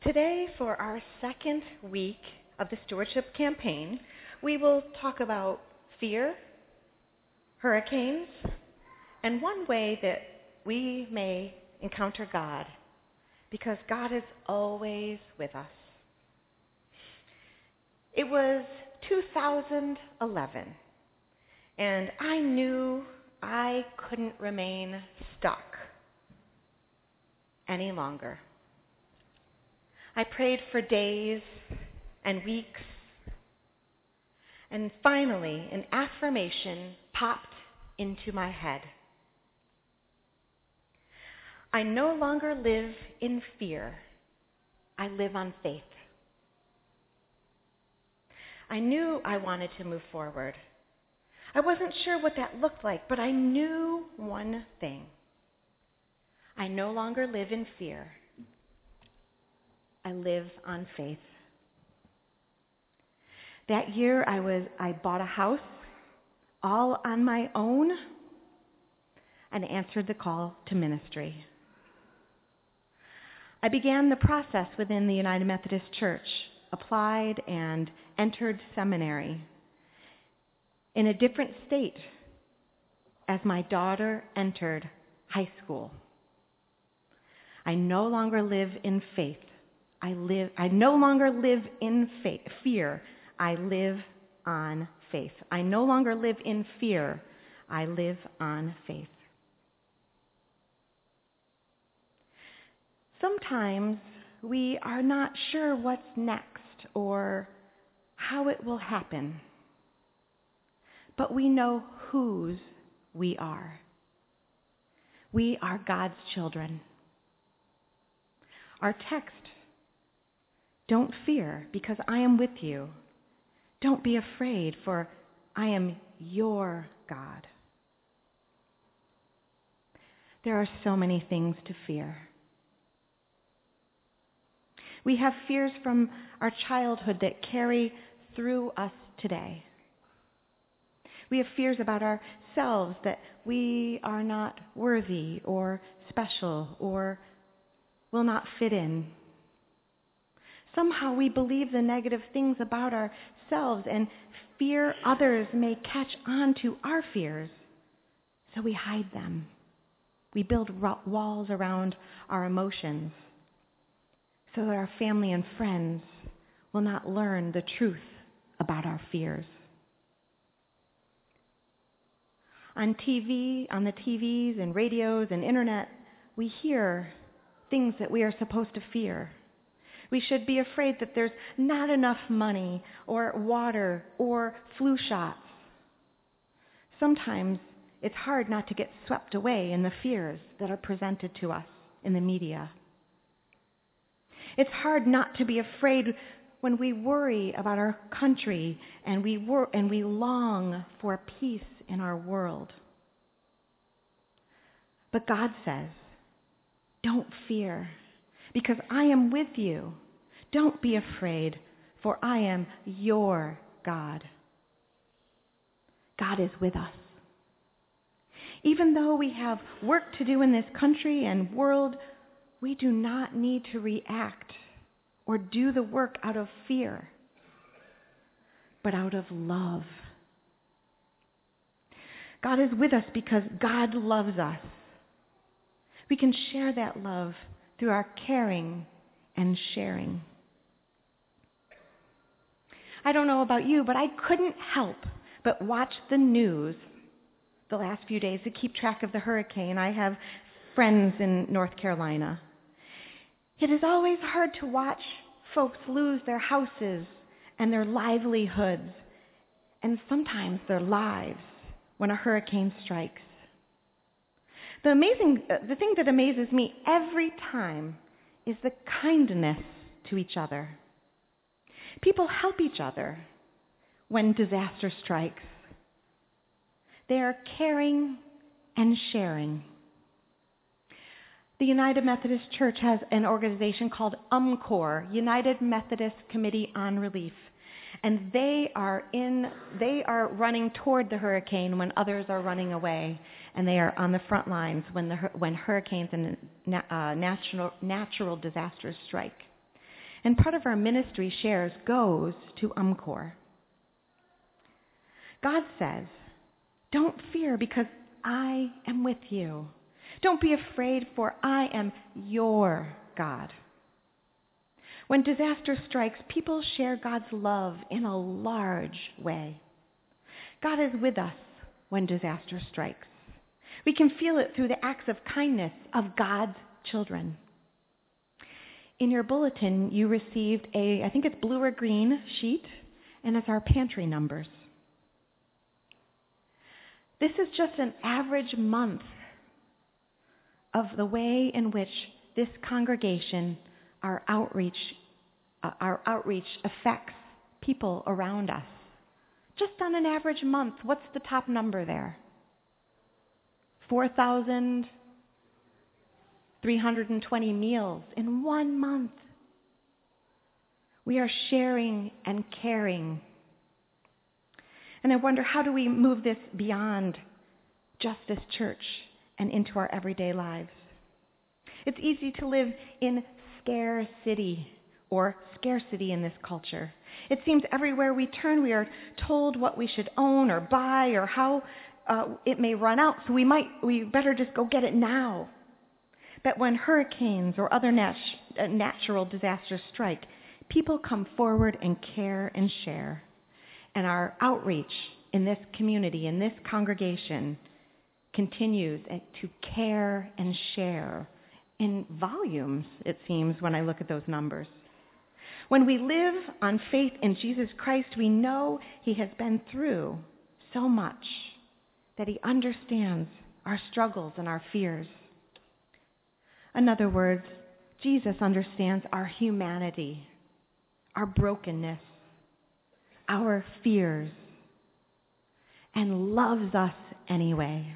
Today, for our second week of the stewardship campaign, we will talk about fear, hurricanes, and one way that we may encounter God, because God is always with us. It was 2011, and I knew I couldn't remain stuck any longer. I prayed for days and weeks, and finally an affirmation popped into my head. I no longer live in fear. I live on faith. I knew I wanted to move forward. I wasn't sure what that looked like, but I knew one thing. I no longer live in fear. I live on faith. That year I bought a house all on my own and answered the call to ministry. I began the process within the United Methodist Church, applied and entered seminary in a different state as my daughter entered high school. I no longer live in faith. I no longer live in fear. I live on faith. I no longer live in fear. I live on faith. Sometimes we are not sure what's next or how it will happen, but we know whose we are. We are God's children. Our text, "Don't fear, because I am with you. Don't be afraid, for I am your God." There are so many things to fear. We have fears from our childhood that carry through us today. We have fears about ourselves, that we are not worthy or special or will not fit in. Somehow we believe the negative things about ourselves and fear others may catch on to our fears, so we hide them. We build walls around our emotions so that our family and friends will not learn the truth about our fears. On the TVs and radios and internet, we hear things that we are supposed to fear. We should be afraid that there's not enough money or water or flu shots. Sometimes it's hard not to get swept away in the fears that are presented to us in the media. It's hard not to be afraid when we worry about our country and we long for peace in our world. But God says, "Don't fear, because I am with you. Don't be afraid, for I am your God." God is with us. Even though we have work to do in this country and world, we do not need to react or do the work out of fear, but out of love. God is with us because God loves us. We can share that love through our caring and sharing. I don't know about you, but I couldn't help but watch the news the last few days to keep track of the hurricane. I have friends in North Carolina. It is always hard to watch folks lose their houses and their livelihoods, and sometimes their lives, when a hurricane strikes. The thing that amazes me every time is the kindness to each other. People help each other when disaster strikes. They are caring and sharing. The United Methodist Church has an organization called UMCOR, United Methodist Committee on Relief, and they are running toward the hurricane when others are running away, and they are on the front lines when hurricanes and natural disasters strike. And part of our ministry shares goes to UMCOR. God says, don't fear because I am with you. Don't be afraid, for I am your God. When disaster strikes, people share God's love in a large way. God is with us when disaster strikes. We can feel it through the acts of kindness of God's children. In your bulletin, you received I think it's blue or green sheet, and it's our pantry numbers. This is just an average month of the way in which this congregation, our outreach affects people around us. Just on an average month, what's the top number there? 4,320 meals in 1 month. We are sharing and caring. And I wonder, how do we move this beyond just this church and into our everyday lives? It's easy to live in scarcity in this culture. It seems everywhere we turn, we are told what we should own or buy or how it may run out, so we better just go get it now. But when hurricanes or other natural disasters strike, people come forward and care and share. And our outreach in this community, in this congregation, continues to care and share in volumes, it seems, when I look at those numbers. When we live on faith in Jesus Christ, we know He has been through so much, that He understands our struggles and our fears. In other words, Jesus understands our humanity, our brokenness, our fears, and loves us anyway.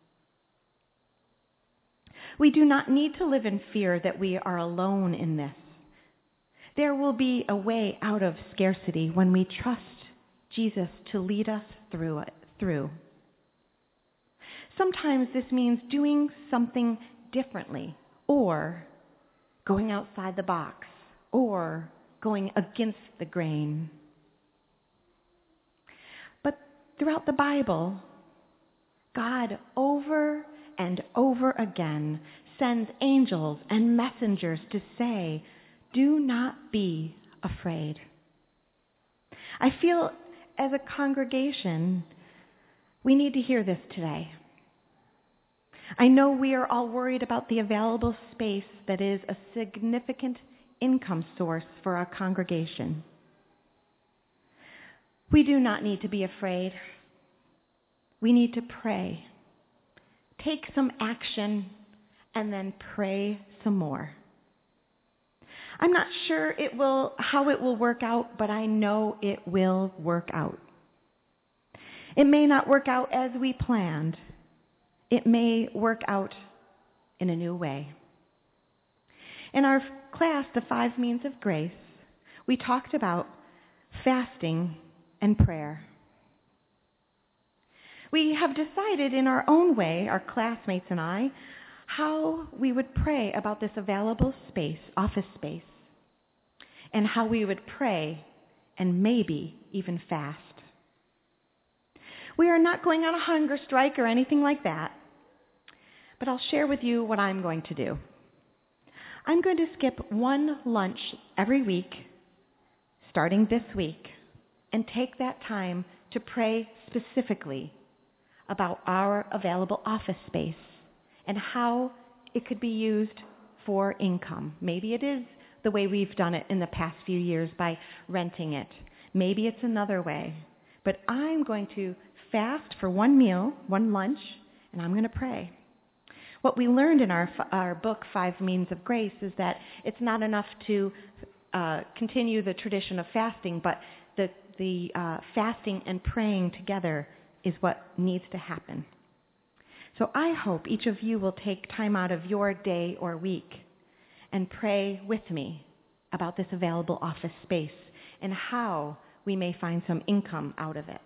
We do not need to live in fear that we are alone in this. There will be a way out of scarcity when we trust Jesus to lead us through. Sometimes this means doing something differently, or going outside the box, or going against the grain. But throughout the Bible, God over and over again sends angels and messengers to say, do not be afraid. I feel as a congregation, we need to hear this today. I know we are all worried about the available space that is a significant income source for our congregation. We do not need to be afraid. We need to pray. Take some action and then pray some more. I'm not sure how it will work out, but I know it will work out. It may not work out as we planned. It may work out in a new way. In our class, The 5 Means of Grace, we talked about fasting and prayer. We have decided in our own way, our classmates and I, how we would pray about this available space, office space, and how we would pray and maybe even fast. We are not going on a hunger strike or anything like that, but I'll share with you what I'm going to do. I'm going to skip one lunch every week, starting this week, and take that time to pray specifically about our available office space and how it could be used for income. Maybe it is the way we've done it in the past few years by renting it. Maybe it's another way. But I'm going to fast for one meal, one lunch, and I'm going to pray. What we learned in our book, 5 Means of Grace, is that it's not enough to continue the tradition of fasting, but the fasting and praying together is what needs to happen. So I hope each of you will take time out of your day or week and pray with me about this available office space and how we may find some income out of it.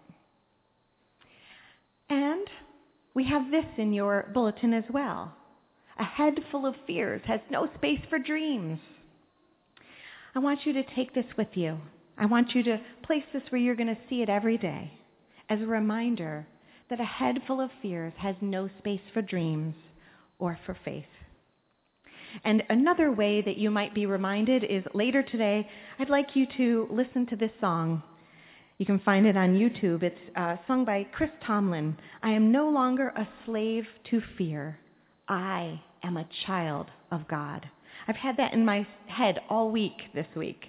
And we have this in your bulletin as well. A head full of fears has no space for dreams. I want you to take this with you. I want you to place this where you're going to see it every day as a reminder that a head full of fears has no space for dreams or for faith. And another way that you might be reminded is later today, I'd like you to listen to this song. You can find it on YouTube. It's sung by Chris Tomlin. I am no longer a slave to fear. I am a child of God. I've had that in my head all week this week.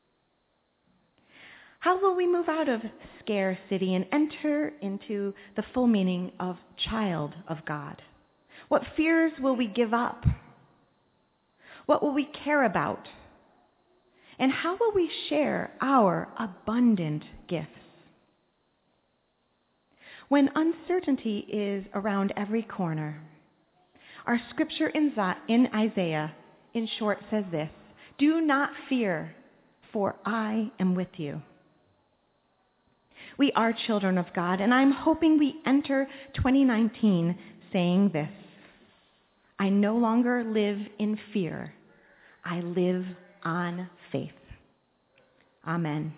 How will we move out of scarcity and enter into the full meaning of child of God? What fears will we give up? What will we care about? And how will we share our abundant gifts? When uncertainty is around every corner, our scripture in Isaiah, in short, says this: "Do not fear, for I am with you." We are children of God, and I'm hoping we enter 2019 saying this: I no longer live in fear. I live on faith. Amen.